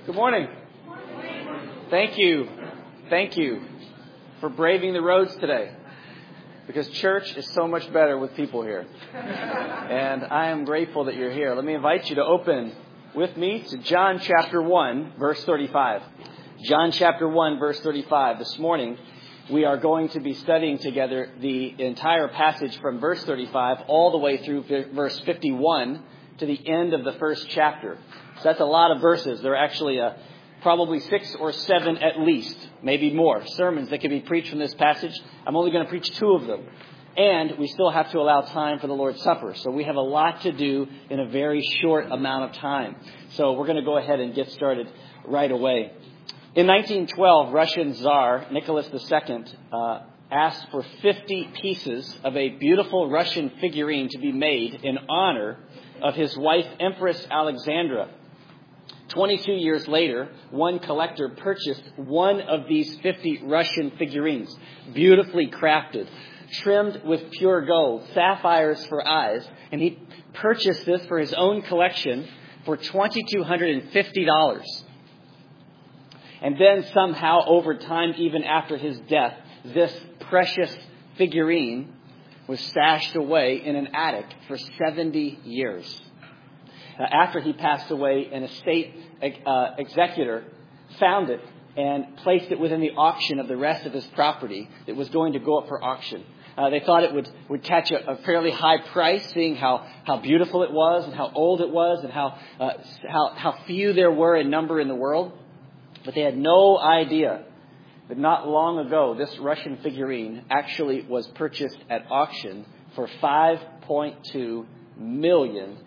Good morning. Thank you. Thank you for braving the roads today, because church is so much better with people here. And I am grateful that you're here. Let me invite you to open with me to John chapter 1, verse 35. John chapter 1, verse 35. This morning, we are going to be studying together the entire passage from verse 35 all the way through verse 51 to the end of the first chapter. So that's a lot of verses. There are actually probably 6 or 7 at least, maybe more, sermons that can be preached from this passage. I'm only going to preach 2 of them. And we still have to allow time for the Lord's Supper. So we have a lot to do in a very short amount of time. So we're going to go ahead and get started right away. In 1912, Russian Tsar Nicholas II asked for 50 pieces of a beautiful Russian figurine to be made in honor of his wife, Empress Alexandra. 22 years later, one collector purchased one of these 50 Russian figurines, beautifully crafted, trimmed with pure gold, sapphires for eyes, and he purchased this for his own collection for $2,250. And then somehow, over time, even after his death, this precious figurine was stashed away in an attic for 70 years. After he passed away, an estate executor found it and placed it within the auction of the rest of his property that was going to go up for auction. They thought it would catch a fairly high price, seeing how beautiful it was and how old it was and how few there were in number in the world. But they had no idea that not long ago, this Russian figurine actually was purchased at auction for $5.2 million.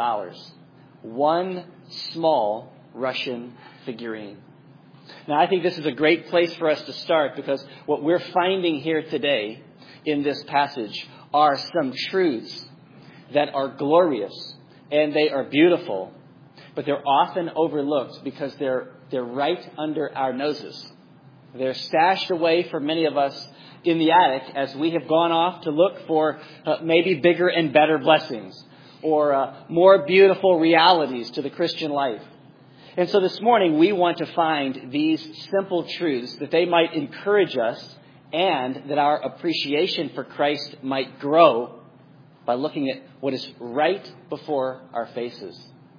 One small Russian figurine. Now, I think this is a great place for us to start, because what we're finding here today in this passage are some truths that are glorious and they are beautiful, but they're often overlooked because they're right under our noses. They're stashed away for many of us in the attic as we have gone off to look for maybe bigger and better blessings or more beautiful realities to the Christian life. And so this morning we want to find these simple truths that they might encourage us and that our appreciation for Christ might grow by looking at what is right before our faces.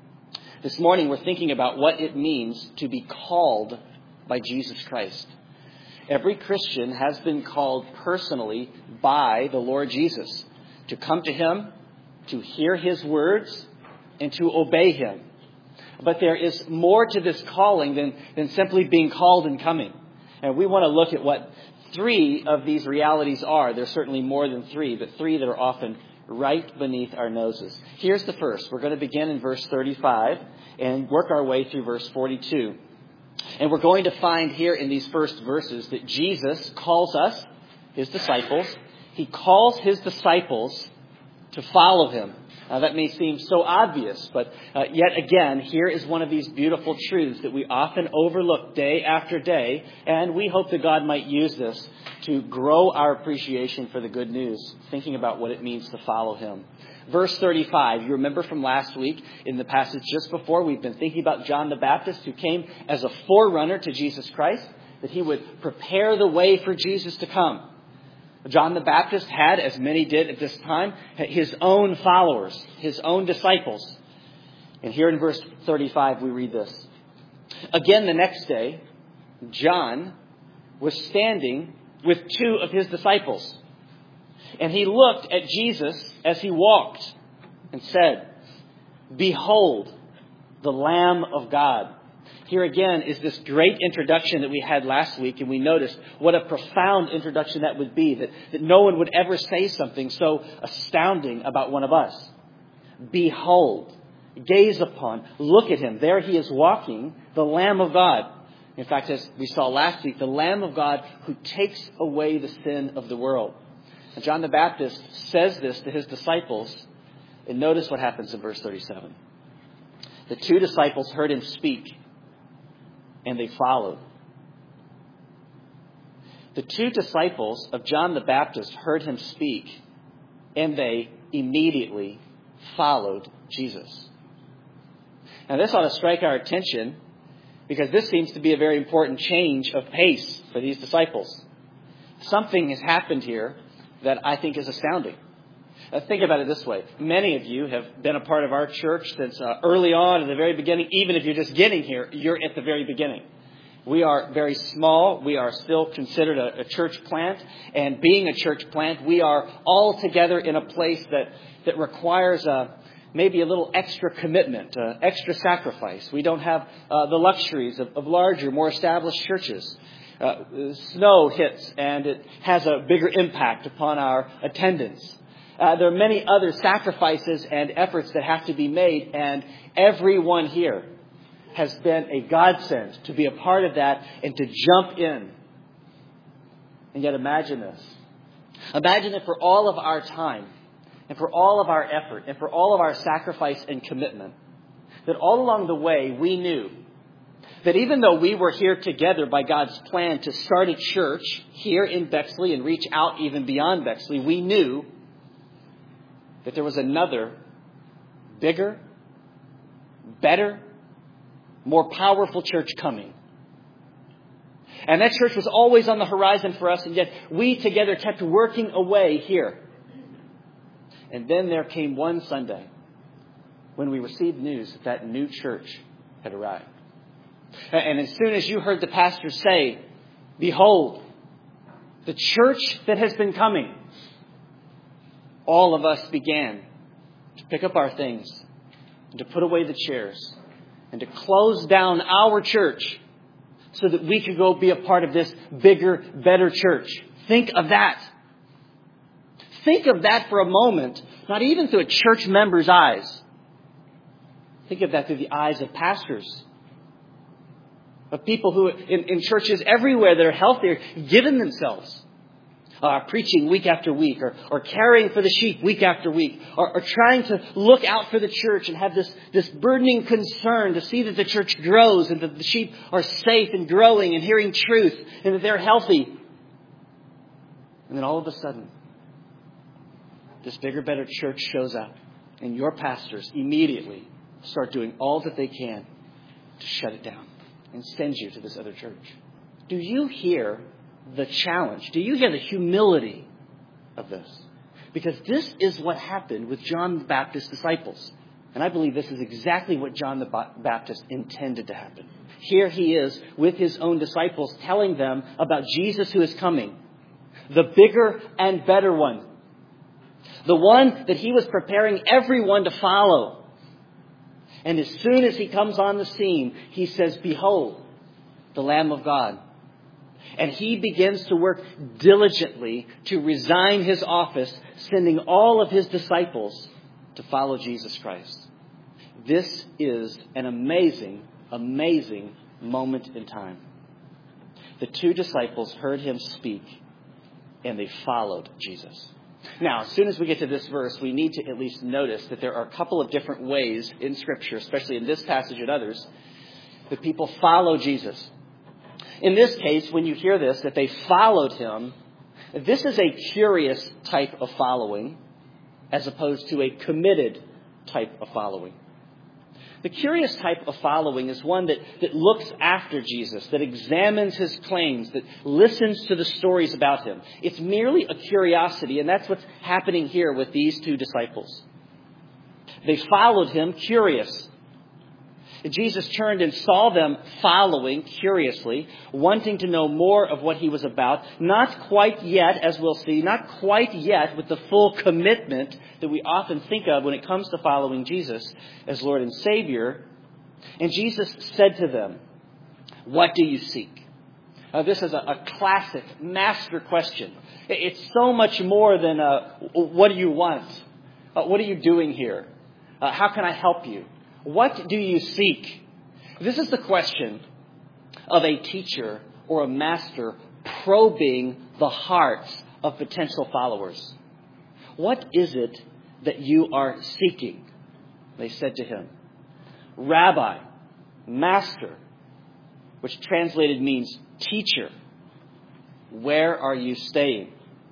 This morning we're thinking about what it means to be called by Jesus Christ. Every Christian has been called personally by the Lord Jesus to come to Him, to hear His words, and to obey Him. But there is more to this calling than simply being called and coming. And we want to look at what 3 of these realities are. There's certainly more than 3, but 3 that are often right beneath our noses. Here's the first. We're going to begin in verse 35 and work our way through verse 42. And we're going to find here in these first verses that Jesus calls us, His disciples. He calls His disciples to follow Him. Now, that may seem so obvious, but yet again, here is one of these beautiful truths that we often overlook day after day, and we hope that God might use this to grow our appreciation for the good news, thinking about what it means to follow Him. Verse 35, you remember from last week in the passage just before, we've been thinking about John the Baptist, who came as a forerunner to Jesus Christ, that he would prepare the way for Jesus to come. John the Baptist had, as many did at this time, his own followers, his own disciples. And here in verse 35 we read this. Again the next day, John was standing with 2 of his disciples. And he looked at Jesus as he walked and said, "Behold, the Lamb of God." Here again is this great introduction that we had last week, and we noticed what a profound introduction that would be, that no one would ever say something so astounding about one of us. Behold, gaze upon, look at Him. There He is walking, the Lamb of God. In fact, as we saw last week, the Lamb of God who takes away the sin of the world. And John the Baptist says this to his disciples, and notice what happens in verse 37. The 2 disciples heard Him speak, and they followed. The 2 disciples of John the Baptist heard Him speak, and they immediately followed Jesus. Now, this ought to strike our attention because this seems to be a very important change of pace for these disciples. Something has happened here that I think is astounding. Think about it this way. Many of you have been a part of our church since early on in the very beginning. Even if you're just getting here, you're at the very beginning. We are very small. We are still considered a church plant. And being a church plant, we are all together in a place that requires maybe a little extra commitment, extra sacrifice. We don't have the luxuries of larger, more established churches. Snow hits and it has a bigger impact upon our attendance. There are many other sacrifices and efforts that have to be made, and everyone here has been a godsend to be a part of that and to jump in. And yet imagine this. Imagine if for all of our time and for all of our effort and for all of our sacrifice and commitment, that all along the way we knew that even though we were here together by God's plan to start a church here in Bexley and reach out even beyond Bexley, we knew that there was another bigger, better, more powerful church coming. And that church was always on the horizon for us, and yet we together kept working away here. And then there came one Sunday when we received news that that new church had arrived. And as soon as you heard the pastor say, "Behold, the church that has been coming," all of us began to pick up our things and to put away the chairs and to close down our church so that we could go be a part of this bigger, better church. Think of that. Think of that for a moment, not even through a church member's eyes. Think of that through the eyes of pastors, of people who in churches everywhere that are healthier, given themselves. Preaching week after week, or caring for the sheep week after week, or trying to look out for the church and have this burdening concern to see that the church grows and that the sheep are safe and growing and hearing truth and that they're healthy. And then all of a sudden, this bigger, better church shows up, and your pastors immediately start doing all that they can to shut it down and send you to this other church. Do you hear the challenge? Do you hear the humility of this? Because this is what happened with John the Baptist's disciples. And I believe this is exactly what John the Baptist intended to happen. Here he is with his own disciples telling them about Jesus who is coming. The bigger and better one. The one that he was preparing everyone to follow. And as soon as he comes on the scene, he says, "Behold, the Lamb of God." And he begins to work diligently to resign his office, sending all of his disciples to follow Jesus Christ. This is an amazing, amazing moment in time. The two disciples heard him speak, and they followed Jesus. Now, as soon as we get to this verse, we need to at least notice that there are a couple of different ways in Scripture, especially in this passage and others, that people follow Jesus. In this case, when you hear this, that they followed him, this is a curious type of following as opposed to a committed type of following. The curious type of following is one that looks after Jesus, that examines his claims, that listens to the stories about him. It's merely a curiosity, and that's what's happening here with these two disciples. They followed him curious. Jesus turned and saw them following curiously, wanting to know more of what he was about. Not quite yet, as we'll see, not quite yet with the full commitment that we often think of when it comes to following Jesus as Lord and Savior. And Jesus said to them, "What do you seek?" This is a classic master question. It's so much more than, what do you want? What are you doing here? How can I help you? What do you seek? This is the question of a teacher or a master probing the hearts of potential followers. What is it that you are seeking? They said to him, "Rabbi, Master," which translated means teacher, "where are you staying?"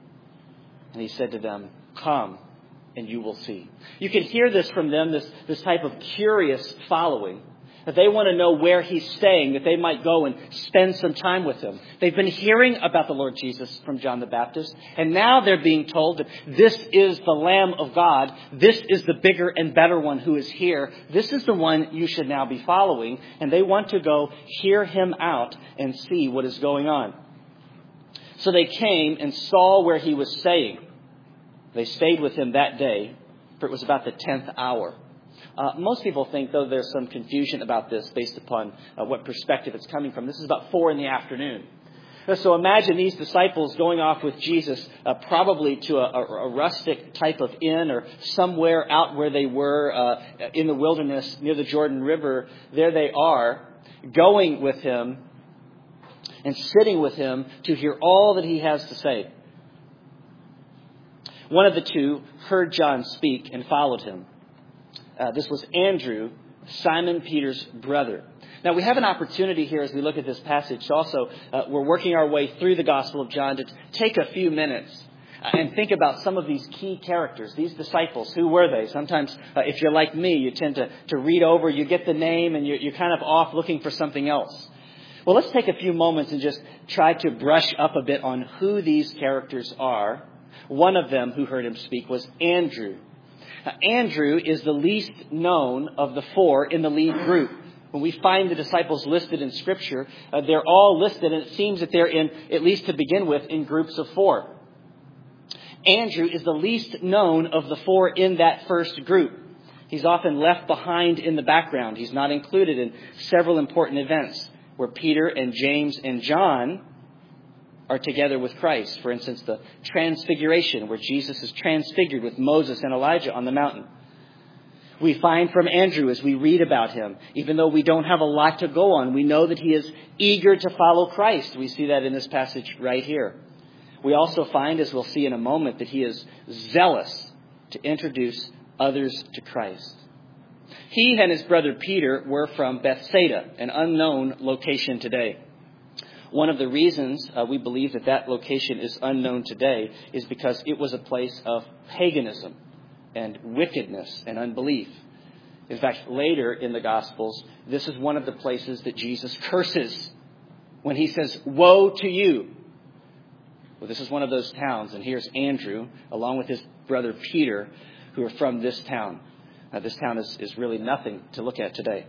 And he said to them, "Come, and you will see." You can hear this from them, this type of curious following. that they want to know where he's staying, that they might go and spend some time with him. They've been hearing about the Lord Jesus from John the Baptist, and now they're being told that this is the Lamb of God. This is the bigger and better one who is here. This is the one you should now be following, and they want to go hear him out and see what is going on. So they came and saw where he was staying. They stayed with him that day, for it was about the 10th hour. Most people think, though there's some confusion about this based upon what perspective it's coming from, this is about 4 p.m. So imagine these disciples going off with Jesus, probably to a rustic type of inn or somewhere out where they were in the wilderness near the Jordan River. There they are, going with him and sitting with him to hear all that he has to say. One of the two heard John speak and followed him. This was Andrew, Simon Peter's brother. Now, we have an opportunity here as we look at this passage. Also, we're working our way through the Gospel of John to take a few minutes and think about some of these key characters, these disciples. Who were they? Sometimes, if you're like me, you tend to read over, you get the name, and you're kind of off looking for something else. Well, let's take a few moments and just try to brush up a bit on who these characters are. One of them who heard him speak was Andrew. Andrew is the least known of the 4 in the lead group. When we find the disciples listed in Scripture, they're all listed, and it seems that they're in, at least to begin with, in groups of 4. Andrew is the least known of the 4 in that first group. He's often left behind in the background. He's not included in several important events where Peter and James and John are together with Christ. For instance, the Transfiguration, where Jesus is transfigured with Moses and Elijah on the mountain. We find from Andrew as we read about him, even though we don't have a lot to go on, we know that he is eager to follow Christ. We see that in this passage right here. We also find, as we'll see in a moment, that he is zealous to introduce others to Christ. He and his brother Peter were from Bethsaida, an unknown location today. One of the reasons we believe that location is unknown today is because it was a place of paganism and wickedness and unbelief. In fact, later in the Gospels, this is one of the places that Jesus curses when he says, "Woe to you." Well, this is one of those towns, and here's Andrew, along with his brother Peter, who are from this town. Now, this town is really nothing to look at today.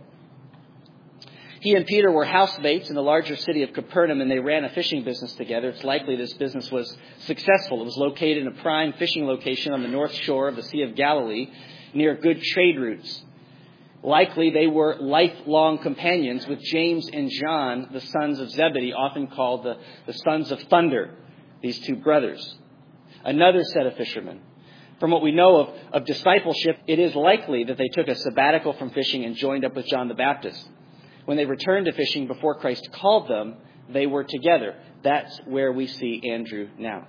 He and Peter were housemates in the larger city of Capernaum, and they ran a fishing business together. It's likely this business was successful. It was located in a prime fishing location on the north shore of the Sea of Galilee, near good trade routes. Likely they were lifelong companions with James and John, the sons of Zebedee, often called the sons of thunder, these two brothers. Another set of fishermen. From what we know of discipleship, it is likely that they took a sabbatical from fishing and joined up with John the Baptist. When they returned to fishing before Christ called them, they were together. That's where we see Andrew now.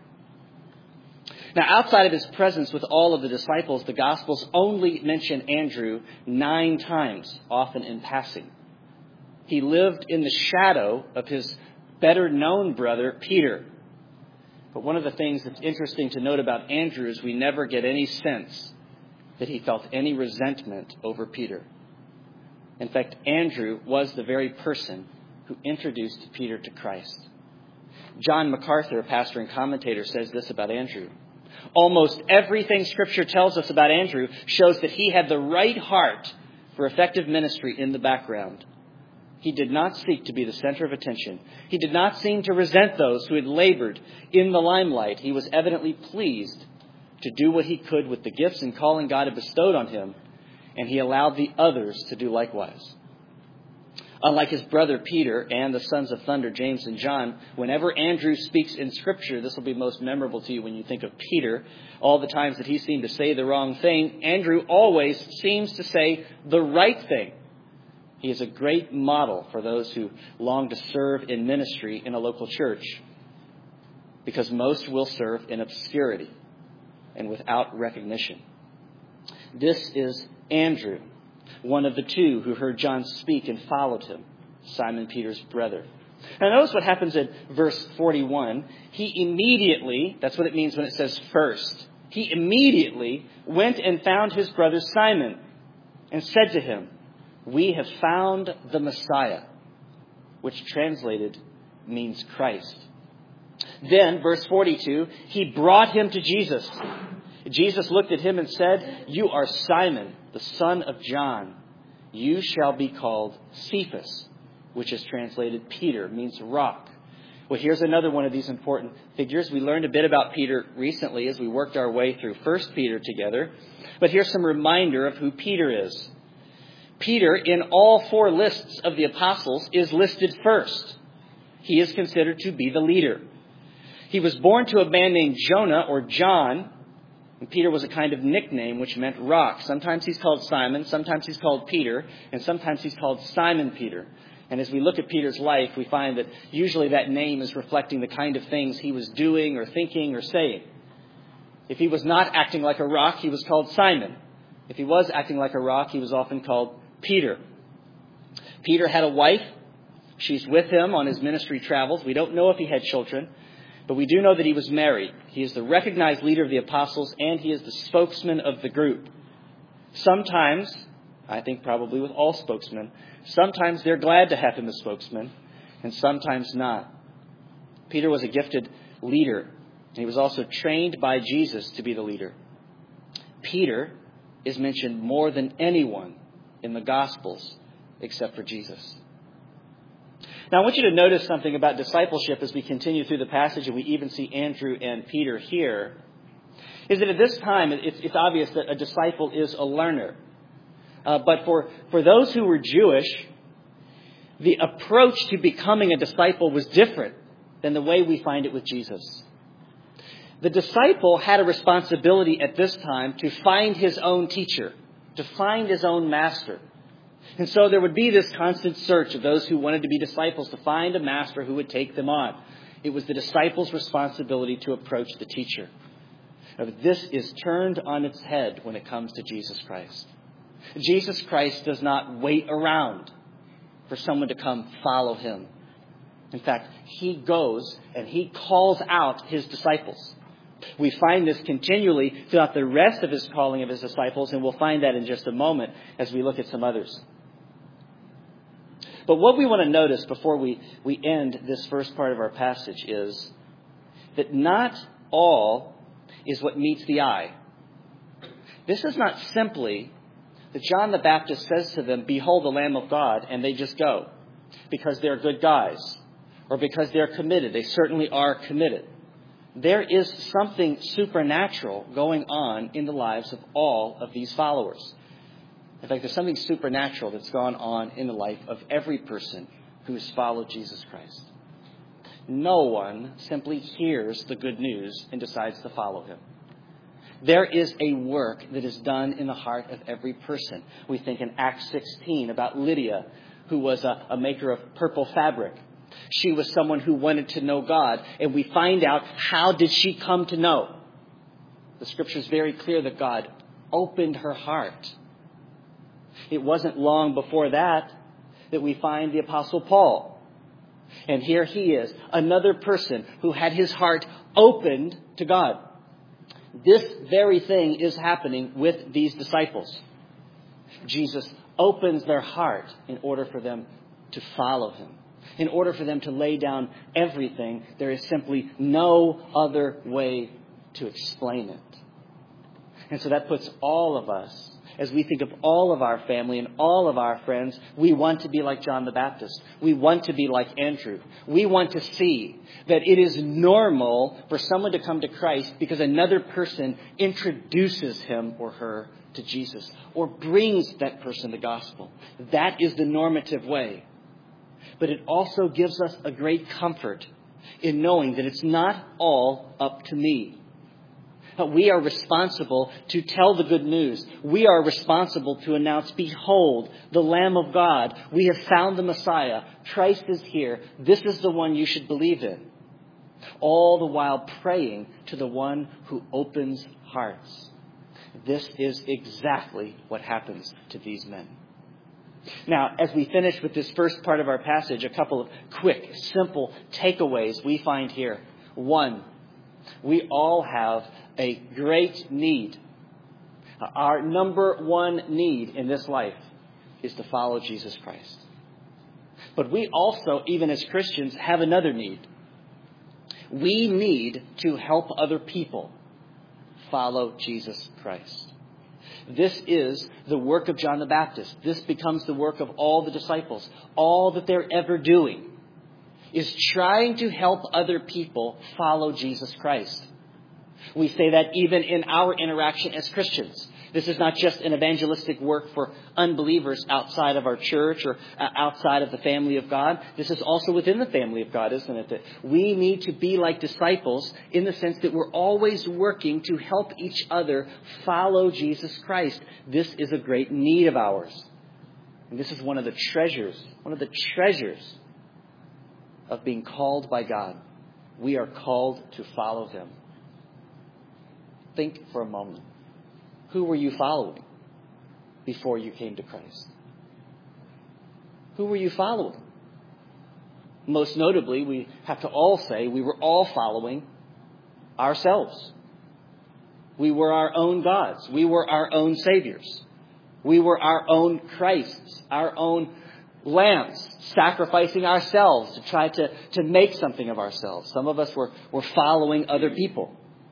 Now, outside of his presence with all of the disciples, the Gospels only mention Andrew 9 times, often in passing. He lived in the shadow of his better-known brother, Peter. But one of the things that's interesting to note about Andrew is we never get any sense that he felt any resentment over Peter. In fact, Andrew was the very person who introduced Peter to Christ. John MacArthur, a pastor and commentator, says this about Andrew. Almost everything Scripture tells us about Andrew shows that he had the right heart for effective ministry in the background. He did not seek to be the center of attention. He did not seem to resent those who had labored in the limelight. He was evidently pleased to do what he could with the gifts and calling God had bestowed on him, and he allowed the others to do likewise. Unlike his brother Peter and the sons of thunder, James and John, whenever Andrew speaks in Scripture, this will be most memorable to you when you think of Peter. All the times that he seemed to say the wrong thing, Andrew always seems to say the right thing. He is a great model for those who long to serve in ministry in a local church, because most will serve in obscurity and without recognition. This is Andrew, one of the 2 who heard John speak and followed him, Simon Peter's brother. Now notice what happens in verse 41. He immediately, that's what it means when it says first, he immediately went and found his brother Simon and said to him, we have found the Messiah, which translated means Christ. Then, verse 42, he brought him to Jesus. Jesus looked at him and said, "You are Simon, the son of John. You shall be called Cephas," which is translated Peter, means rock. Well, here's another one of these important figures. We learned a bit about Peter recently as we worked our way through 1 Peter together. But here's some reminder of who Peter is. Peter, in all four lists of the apostles, is listed first. He is considered to be the leader. He was born to a man named Jonah or John, and Peter was a kind of nickname which meant rock. Sometimes he's called Simon, sometimes he's called Peter, and sometimes he's called Simon Peter. And as we look at Peter's life, we find that usually that name is reflecting the kind of things he was doing or thinking or saying. If he was not acting like a rock, he was called Simon. If he was acting like a rock, he was often called Peter. Peter had a wife. She's with him on his ministry travels. We don't know if he had children, but we do know that he was married. He is the recognized leader of the apostles, and he is the spokesman of the group. Sometimes, I think probably with all spokesmen, sometimes they're glad to have him as spokesman, and sometimes not. Peter was a gifted leader, and he was also trained by Jesus to be the leader. Peter is mentioned more than anyone in the Gospels except for Jesus. Now, I want you to notice something about discipleship as we continue through the passage, and we even see Andrew and Peter here, is that at this time, it's obvious that a disciple is a learner. But for those who were Jewish, the approach to becoming a disciple was different than the way we find it with Jesus. The disciple had a responsibility at this time to find his own teacher, to find his own master. And so there would be this constant search of those who wanted to be disciples to find a master who would take them on. It was the disciple's responsibility to approach the teacher. Now, this is turned on its head when it comes to Jesus Christ. Jesus Christ does not wait around for someone to come follow him. In fact, he goes and he calls out his disciples. We find this continually throughout the rest of his calling of his disciples, and we'll find that in just a moment as we look at some others. But what we want to notice before we end this first part of our passage is that not all is what meets the eye. This is not simply that John the Baptist says to them, "Behold the Lamb of God," and they just go because they're good guys or because they're committed. They certainly are committed. There is something supernatural going on in the lives of all of these followers. In fact, there's something supernatural that's gone on in the life of every person who has followed Jesus Christ. No one simply hears the good news and decides to follow him. There is a work that is done in the heart of every person. We think in Acts 16 about Lydia, who was a maker of purple fabric. She was someone who wanted to know God, and we find out how did she come to know. The scripture is very clear that God opened her heart. It wasn't long before that we find the Apostle Paul. And here he is, another person who had his heart opened to God. This very thing is happening with these disciples. Jesus opens their heart in order for them to follow him. In order for them to lay down everything, there is simply no other way to explain it. And so that puts all of us, as we think of all of our family and all of our friends, we want to be like John the Baptist. We want to be like Andrew. We want to see that it is normal for someone to come to Christ because another person introduces him or her to Jesus or brings that person the gospel. That is the normative way. But it also gives us a great comfort in knowing that it's not all up to me. We are responsible to tell the good news. We are responsible to announce, "Behold, the Lamb of God. We have found the Messiah. Christ is here. This is the one you should believe in." All the while praying to the one who opens hearts. This is exactly what happens to these men. Now, as we finish with this first part of our passage, a couple of quick, simple takeaways we find here. One, we all have a great need. Our number one need in this life is to follow Jesus Christ. But we also, even as Christians, have another need. We need to help other people follow Jesus Christ. This is the work of John the Baptist. This becomes the work of all the disciples. All that they're ever doing is trying to help other people follow Jesus Christ. We say that even in our interaction as Christians. This is not just an evangelistic work for unbelievers outside of our church or outside of the family of God. This is also within the family of God, isn't it? That we need to be like disciples in the sense that we're always working to help each other follow Jesus Christ. This is a great need of ours. And this is one of the treasures of being called by God. We are called to follow Him. Think for a moment. Who were you following before you came to Christ? Who were you following? Most notably, we have to all say we were all following ourselves. We were our own gods. We were our own saviors. We were our own Christs, our own lambs, sacrificing ourselves to try to make something of ourselves. Some of us were following other people.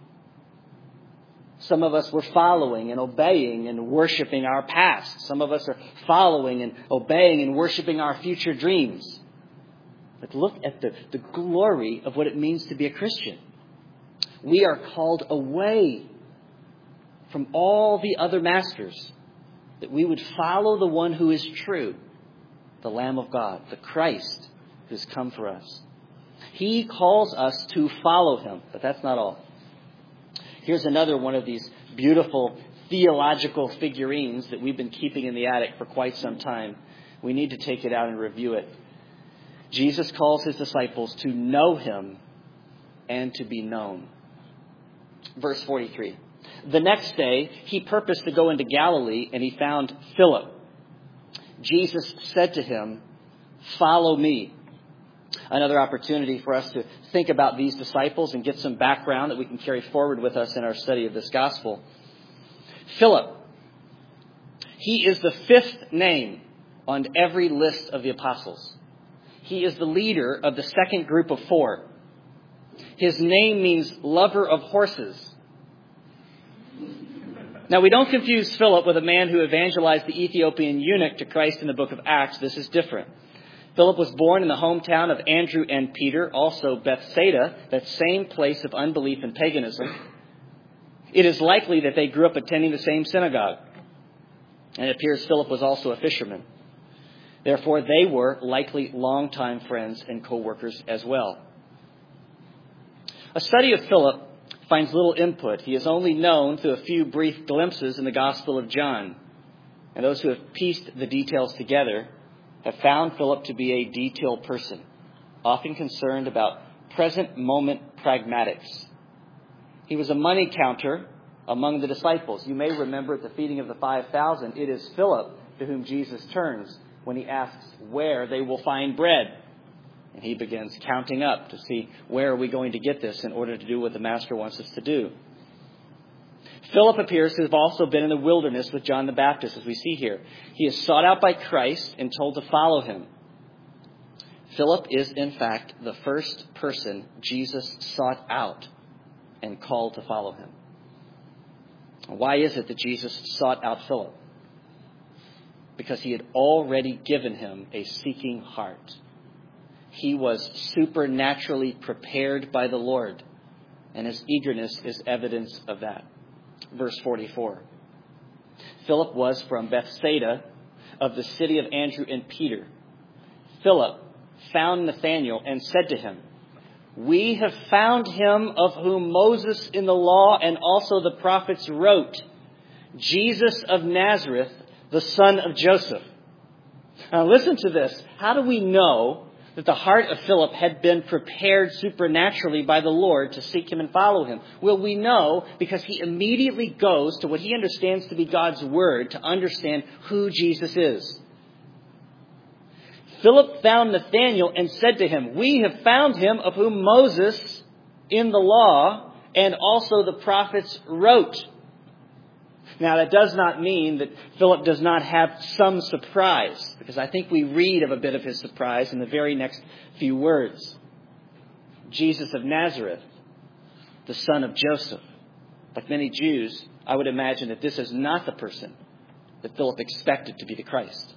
Some of us were following and obeying and worshiping our past. Some of us are following and obeying and worshiping our future dreams. But look at the glory of what it means to be a Christian. We are called away from all the other masters, that we would follow the one who is true, the Lamb of God, the Christ who has come for us. He calls us to follow Him, but that's not all. Here's another one of these beautiful theological figurines that we've been keeping in the attic for quite some time. We need to take it out and review it. Jesus calls His disciples to know Him and to be known. Verse 43. The next day, He purposed to go into Galilee, and He found Philip. Jesus said to him, "Follow me." Another opportunity for us to think about these disciples and get some background that we can carry forward with us in our study of this gospel. Philip. He is the fifth name on every list of the apostles. He is the leader of the second group of four. His name means lover of horses. Now, we don't confuse Philip with a man who evangelized the Ethiopian eunuch to Christ in the book of Acts. This is different. Philip was born in the hometown of Andrew and Peter, also Bethsaida, that same place of unbelief and paganism. It is likely that they grew up attending the same synagogue. And it appears Philip was also a fisherman. Therefore, they were likely longtime friends and co-workers as well. A study of Philip finds little input. He is only known through a few brief glimpses in the Gospel of John. And those who have pieced the details together have found Philip to be a detailed person, often concerned about present moment pragmatics. He was a money counter among the disciples. You may remember at the feeding of the 5,000, it is Philip to whom Jesus turns when He asks where they will find bread. And he begins counting up to see where are we going to get this in order to do what the Master wants us to do. Philip appears to have also been in the wilderness with John the Baptist, as we see here. He is sought out by Christ and told to follow Him. Philip is, in fact, the first person Jesus sought out and called to follow Him. Why is it that Jesus sought out Philip? Because He had already given him a seeking heart. He was supernaturally prepared by the Lord, and his eagerness is evidence of that. Verse 44. Philip was from Bethsaida of the city of Andrew and Peter. Philip found Nathanael and said to him, "We have found him of whom Moses in the law and also the prophets wrote, Jesus of Nazareth, the son of Joseph." Now listen to this. How do we know that the heart of Philip had been prepared supernaturally by the Lord to seek Him and follow Him? Well, we know because he immediately goes to what he understands to be God's word to understand who Jesus is. Philip found Nathanael and said to him, "We have found him of whom Moses in the law and also the prophets wrote." Now, that does not mean that Philip does not have some surprise, because I think we read of a bit of his surprise in the very next few words. Jesus of Nazareth, the son of Joseph. Like many Jews, I would imagine that this is not the person that Philip expected to be the Christ.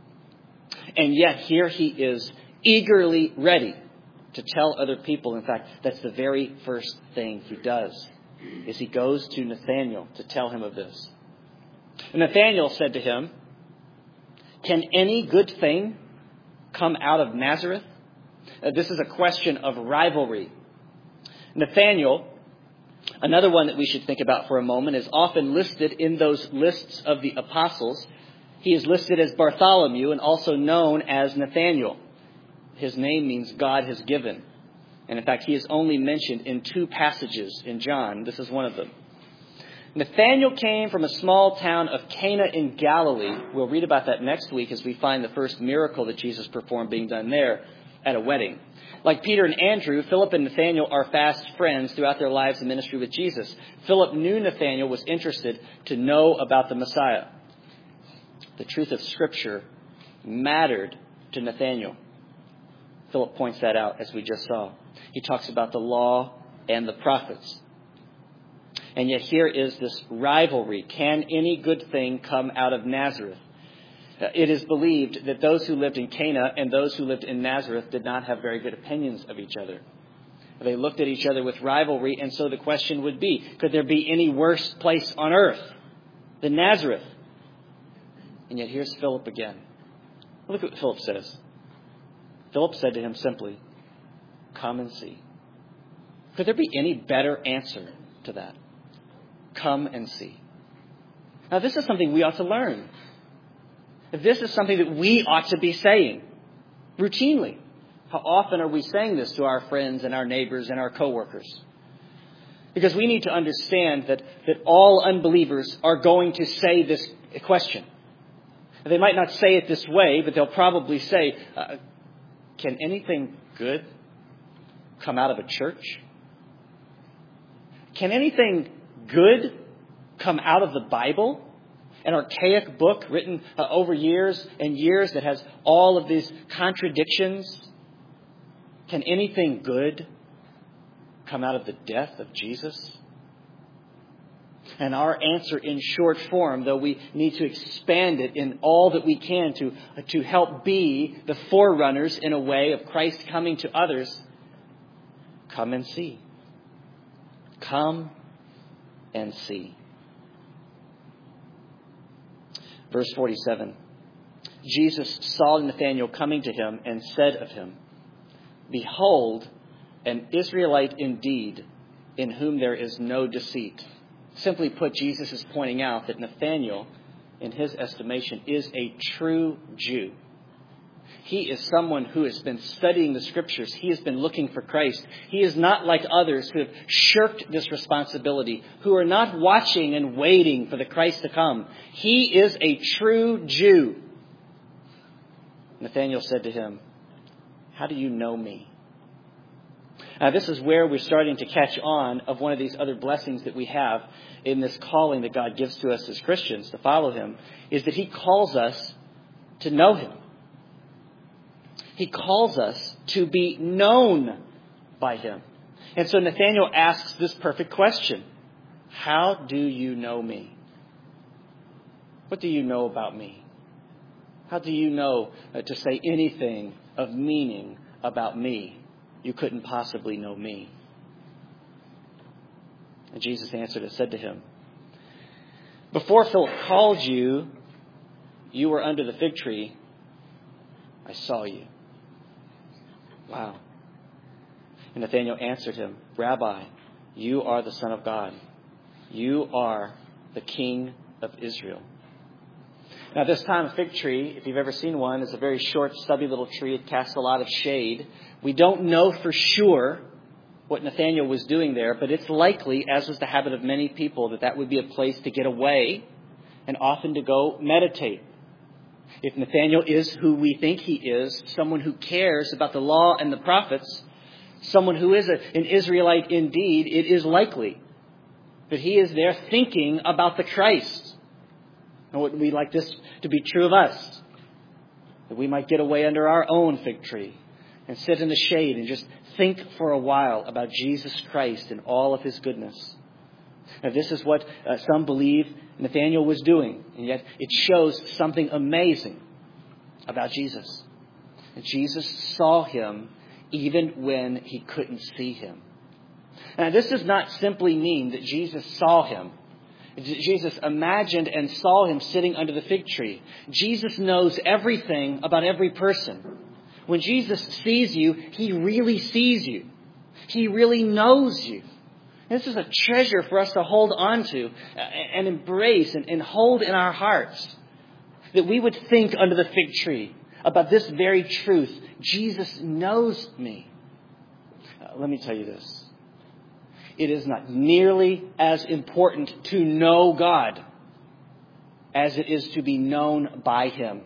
And yet here he is eagerly ready to tell other people. In fact, that's the very first thing he does, is he goes to Nathanael to tell him of this. And Nathanael said to him, "Can any good thing come out of Nazareth?" This is a question of rivalry. Nathanael, another one that we should think about for a moment, is often listed in those lists of the apostles. He is listed as Bartholomew and also known as Nathanael. His name means God has given. And in fact, he is only mentioned in 2 passages in John. This is one of them. Nathanael came from a small town of Cana in Galilee. We'll read about that next week as we find the first miracle that Jesus performed being done there at a wedding. Like Peter and Andrew, Philip and Nathanael are fast friends throughout their lives and ministry with Jesus. Philip knew Nathanael was interested to know about the Messiah. The truth of Scripture mattered to Nathanael. Philip points that out, as we just saw. He talks about the law and the prophets. And yet here is this rivalry. Can any good thing come out of Nazareth? It is believed that those who lived in Cana and those who lived in Nazareth did not have very good opinions of each other. They looked at each other with rivalry, and so the question would be, could there be any worse place on earth than Nazareth? And yet here's Philip again. Look what Philip says. Philip said to him simply, "Come and see." Could there be any better answer to that? Come and see. Now, this is something we ought to learn. This is something that we ought to be saying routinely. How often are we saying this to our friends and our neighbors and our coworkers? Because we need to understand that all unbelievers are going to say this question. They might not say it this way, but they'll probably say, can anything good come out of a church? Can anything good come out of the Bible? An archaic book written over years and years that has all of these contradictions. Can anything good come out of the death of Jesus? And our answer in short form, though we need to expand it in all that we can to help be the forerunners in a way of Christ coming to others, come and see. Come and see. Verse 47, Jesus saw Nathanael coming to him and said of him, "Behold, an Israelite indeed, in whom there is no deceit." Simply put, Jesus is pointing out that Nathanael, in his estimation, is a true Jew. He is someone who has been studying the Scriptures. He has been looking for Christ. He is not like others who have shirked this responsibility, who are not watching and waiting for the Christ to come. He is a true Jew. Nathanael said to him, "How do you know me?" Now, this is where we're starting to catch on of one of these other blessings that we have in this calling that God gives to us as Christians to follow Him, is that He calls us to know Him. He calls us to be known by Him. And so Nathanael asks this perfect question. How do you know me? What do you know about me? How do you know to say anything of meaning about me? You couldn't possibly know me. And Jesus answered and said to him, "Before Philip called you, you were under the fig tree. I saw you." Wow. And Nathanael answered him, "Rabbi, you are the Son of God. You are the King of Israel." Now, this time, a fig tree, if you've ever seen one, is a very short, stubby little tree. It casts a lot of shade. We don't know for sure what Nathanael was doing there, but it's likely, as was the habit of many people, that would be a place to get away and often to go meditate. If Nathanael is who we think he is, someone who cares about the law and the prophets, someone who is an Israelite indeed, it is likely that he is there thinking about the Christ. And would we like this to be true of us? That we might get away under our own fig tree and sit in the shade and just think for a while about Jesus Christ and all of his goodness. Now, this is what some believe Nathanael was doing, and yet it shows something amazing about Jesus. And Jesus saw him even when he couldn't see him. Now, this does not simply mean that Jesus saw him. Jesus imagined and saw him sitting under the fig tree. Jesus knows everything about every person. When Jesus sees you, he really sees you. He really knows you. This is a treasure for us to hold on to and embrace and hold in our hearts. That we would think under the fig tree about this very truth. Jesus knows me. Let me tell you this. It is not nearly as important to know God as it is to be known by him.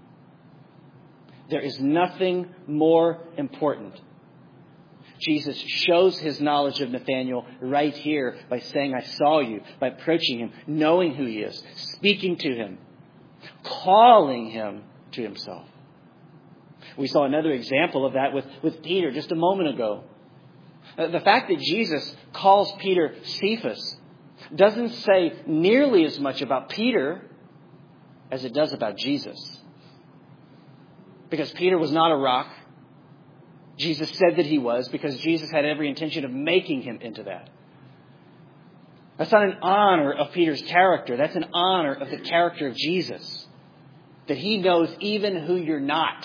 There is nothing more important. Jesus shows his knowledge of Nathanael right here by saying, I saw you, by approaching him, knowing who he is, speaking to him, calling him to himself. We saw another example of that with Peter just a moment ago. The fact that Jesus calls Peter Cephas doesn't say nearly as much about Peter as it does about Jesus. Because Peter was not a rock. Jesus said that he was, because Jesus had every intention of making him into that. That's not an honor of Peter's character. That's an honor of the character of Jesus. That he knows even who you're not.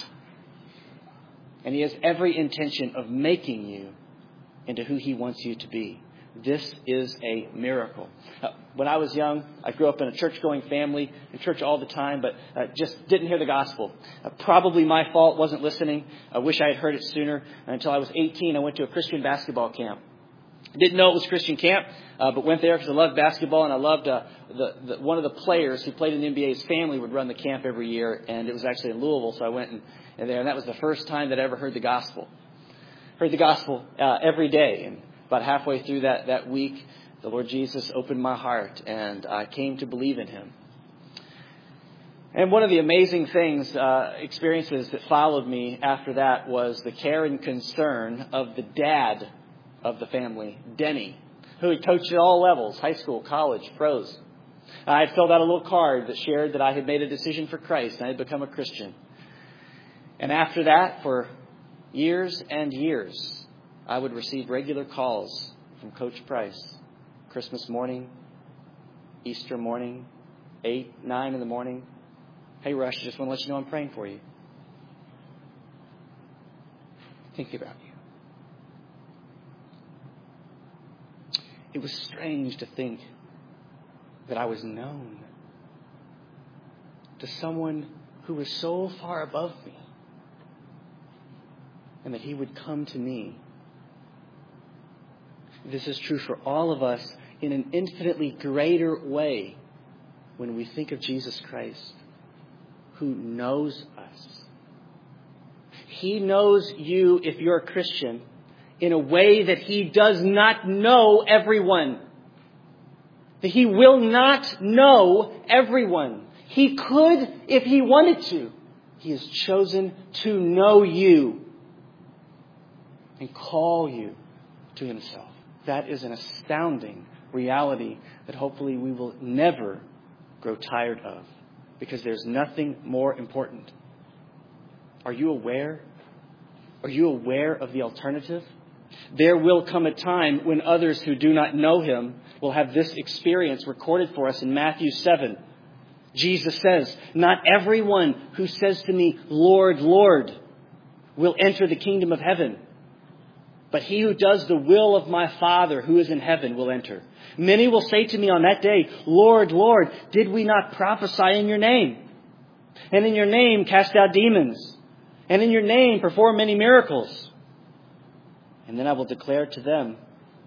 And he has every intention of making you into who he wants you to be. This is a miracle. When I was young, I grew up in a church-going family, in church all the time, but just didn't hear the gospel. Probably my fault, wasn't listening. I wish I had heard it sooner. Until I was 18, I went to a Christian basketball camp. Didn't know it was Christian camp, but went there because I loved basketball, and I loved one of the players who played in the NBA. His family would run the camp every year, and it was actually in Louisville, so I went in there, and that was the first time that I ever heard the gospel. Heard the gospel every day, and about halfway through that week, the Lord Jesus opened my heart, and I came to believe in him. And one of the amazing experiences that followed me after that was the care and concern of the dad of the family, Denny, who had coached at all levels, high school, college, pros. I had filled out a little card that shared that I had made a decision for Christ and I had become a Christian. And after that, for years and years, I would receive regular calls from Coach Price. Christmas morning, Easter morning, 8, 9 in the morning. Hey, Rush, just want to let you know I'm praying for you. Think about you. It was strange to think that I was known to someone who was so far above me, and that he would come to me. This is true for all of us in an infinitely greater way when we think of Jesus Christ, who knows us. He knows you, if you're a Christian, in a way that he does not know everyone. That he will not know everyone. He could if he wanted to. He has chosen to know you and call you to himself. That is an astounding reality that hopefully we will never grow tired of, because there's nothing more important. Are you aware? Are you aware of the alternative? There will come a time when others who do not know him will have this experience recorded for us in Matthew 7. Jesus says, "Not everyone who says to me, 'Lord, Lord,' will enter the kingdom of heaven, but he who does the will of my Father who is in heaven will enter. Many will say to me on that day, 'Lord, Lord, did we not prophesy in your name? And in your name cast out demons? And in your name perform many miracles?' And then I will declare to them,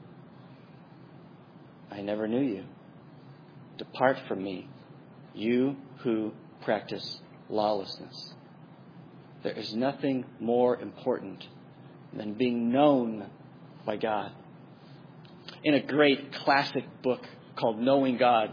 'I never knew you. Depart from me, you who practice lawlessness.'" There is nothing more important than being known by God. In a great classic book called Knowing God,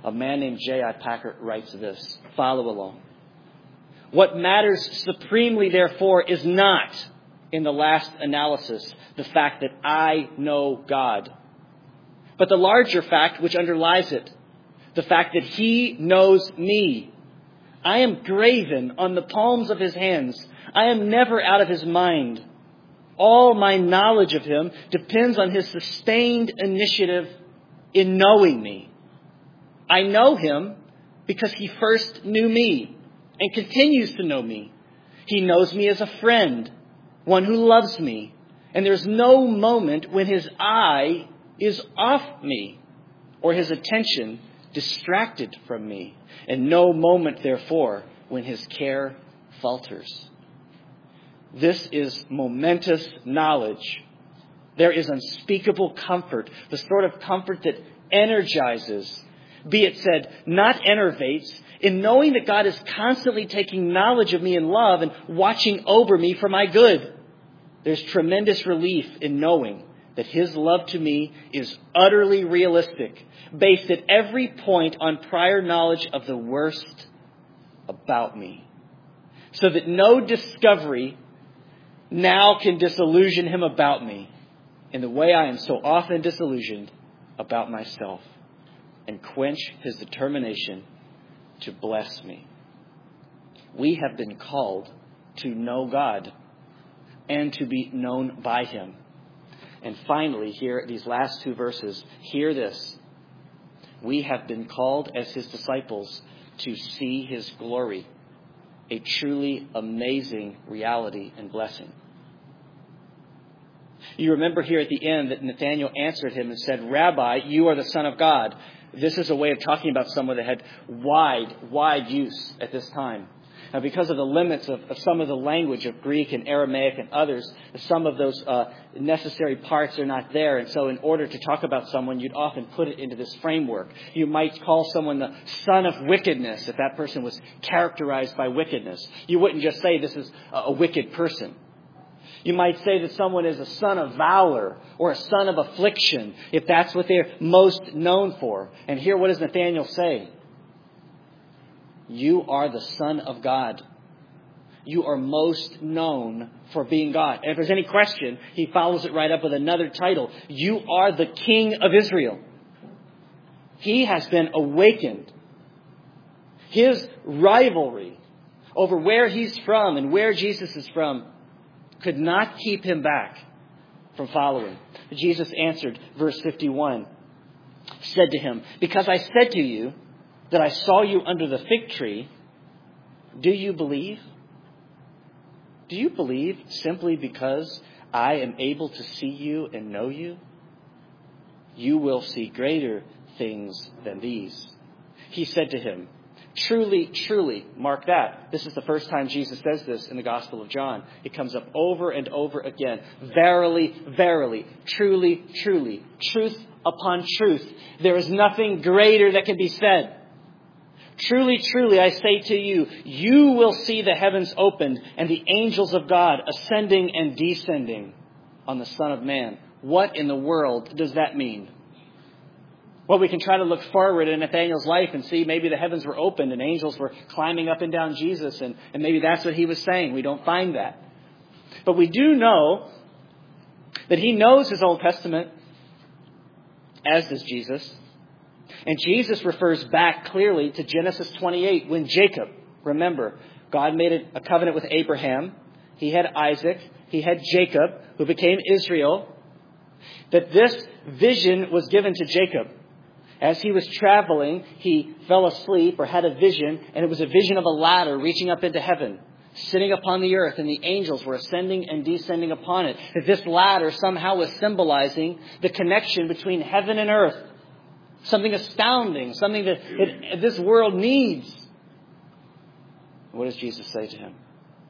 A man named J.I. Packer writes this. Follow along. What matters supremely, therefore, is not, in the last analysis, the fact that I know God, but the larger fact which underlies it, the fact that He knows me. I am graven on the palms of His hands. I am never out of His mind. All my knowledge of Him depends on His sustained initiative in knowing me. I know Him because He first knew me and continues to know me. He knows me as a friend, one who loves me. And there's no moment when His eye is off me or His attention distracted from me. And no moment, therefore, when His care falters. This is momentous knowledge. There is unspeakable comfort, the sort of comfort that energizes, be it said, not enervates, in knowing that God is constantly taking knowledge of me in love and watching over me for my good. There's tremendous relief in knowing that His love to me is utterly realistic, based at every point on prior knowledge of the worst about me, so that no discovery now can disillusion Him about me in the way I am so often disillusioned about myself, and quench His determination to bless me. We have been called to know God and to be known by Him. And finally, here, these last two verses, hear this. We have been called as His disciples to see His glory, a truly amazing reality and blessing. You remember here at the end that Nathanael answered him and said, Rabbi, you are the Son of God. This is a way of talking about someone that had wide use at this time. Now, because of the limits of some of the language of Greek and Aramaic and others, some of those necessary parts are not there. And so in order to talk about someone, you'd often put it into this framework. You might call someone the son of wickedness if that person was characterized by wickedness. You wouldn't just say this is a wicked person. You might say that someone is a son of valor or a son of affliction if that's what they're most known for. And here, what does Nathanael say? You are the Son of God. You are most known for being God. And if there's any question, he follows it right up with another title. You are the King of Israel. He has been awakened. His rivalry over where he's from and where Jesus is from could not keep him back from following. Jesus answered, verse 51, said to him, because I said to you that I saw you under the fig tree, do you believe? Do you believe simply because I am able to see you and know you? You will see greater things than these. He said to him, truly, truly, mark that. This is the first time Jesus says this in the Gospel of John. It comes up over and over again. Verily, verily, truly, truly, truth upon truth. There is nothing greater that can be said. Truly, truly, I say to you, you will see the heavens opened and the angels of God ascending and descending on the Son of Man. What in the world does that mean? Well, we can try to look forward in Nathanael's life and see maybe the heavens were opened and angels were climbing up and down Jesus, and maybe that's what he was saying. We don't find that. But we do know that he knows his Old Testament, as does Jesus. And Jesus refers back clearly to Genesis 28 when Jacob, remember, God made a covenant with Abraham. He had Isaac. He had Jacob, who became Israel. That this vision was given to Jacob. As he was traveling, he fell asleep or had a vision, and it was a vision of a ladder reaching up into heaven, sitting upon the earth, and the angels were ascending and descending upon it. That this ladder somehow was symbolizing the connection between heaven and earth. Something astounding, something that this world needs. What does Jesus say to him?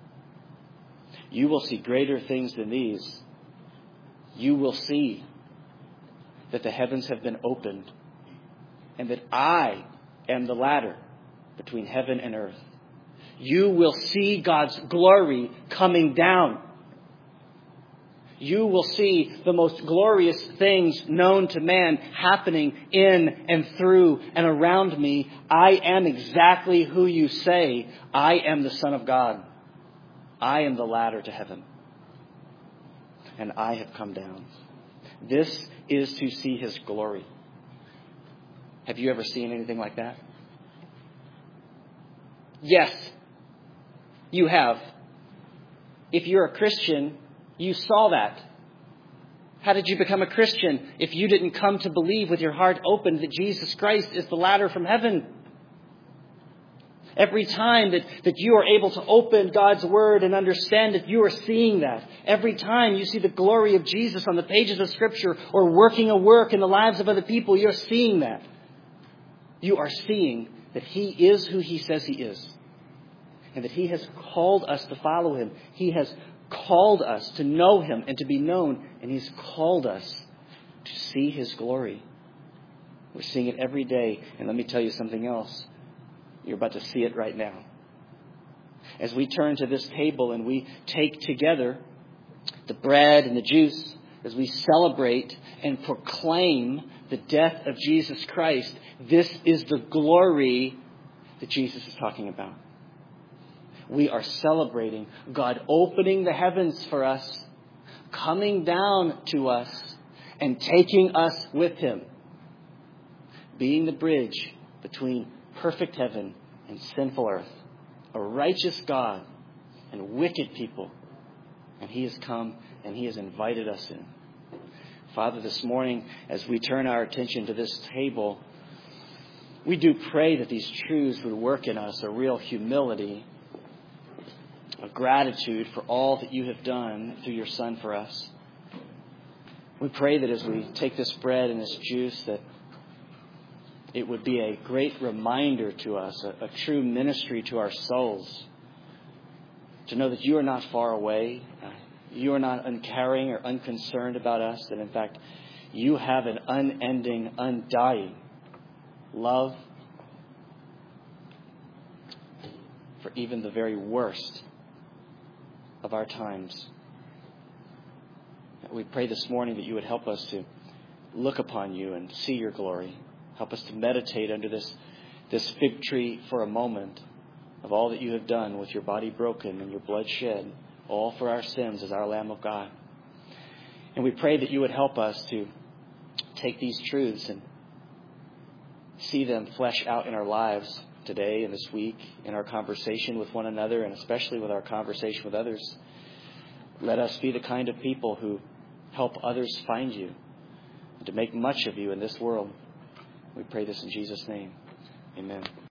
You will see greater things than these. You will see that the heavens have been opened and that I am the ladder between heaven and earth. You will see God's glory coming down. you will see the most glorious things known to man happening in and through and around me. I am exactly who you say. I am the Son of God. I am the ladder to heaven. And I have come down. This is to see His glory. Have you ever seen anything like that? Yes, you have. If you're a Christian, you saw that. How did you become a Christian if you didn't come to believe with your heart open that Jesus Christ is the ladder from heaven? Every time that you are able to open God's Word and understand that you are seeing that. Every time you see the glory of Jesus on the pages of Scripture or working a work in the lives of other people, you're seeing that. You are seeing that He is who He says He is. And that He has called us to follow Him. He has called us to know Him and to be known. And He's called us to see His glory. We're seeing it every day. And let me tell you something else. You're about to see it right now. As we turn to this table and we take together the bread and the juice, as we celebrate and proclaim the death of Jesus Christ, this is the glory that Jesus is talking about. We are celebrating God opening the heavens for us, coming down to us, and taking us with Him, being the bridge between perfect heaven and sinful earth, a righteous God and wicked people. And He has come and He has invited us in. Father, this morning, as we turn our attention to this table, we do pray that these truths would work in us a real humility, a gratitude for all that you have done through your Son for us. We pray that as we take this bread and this juice, that it would be a great reminder to us, a true ministry to our souls, to know that you are not far away. You are not uncaring or unconcerned about us. That in fact, you have an unending, undying love for even the very worst of our times. We pray this morning that you would help us to look upon you and see your glory. Help us to meditate under this fig tree for a moment of all that you have done with your body broken and your blood shed, all for our sins as our Lamb of God. And we pray that you would help us to take these truths and see them flesh out in our lives today and this week, in our conversation with one another, and especially with our conversation with others. Let us be the kind of people who help others find you and to make much of you in this world. We pray this in Jesus' name. Amen.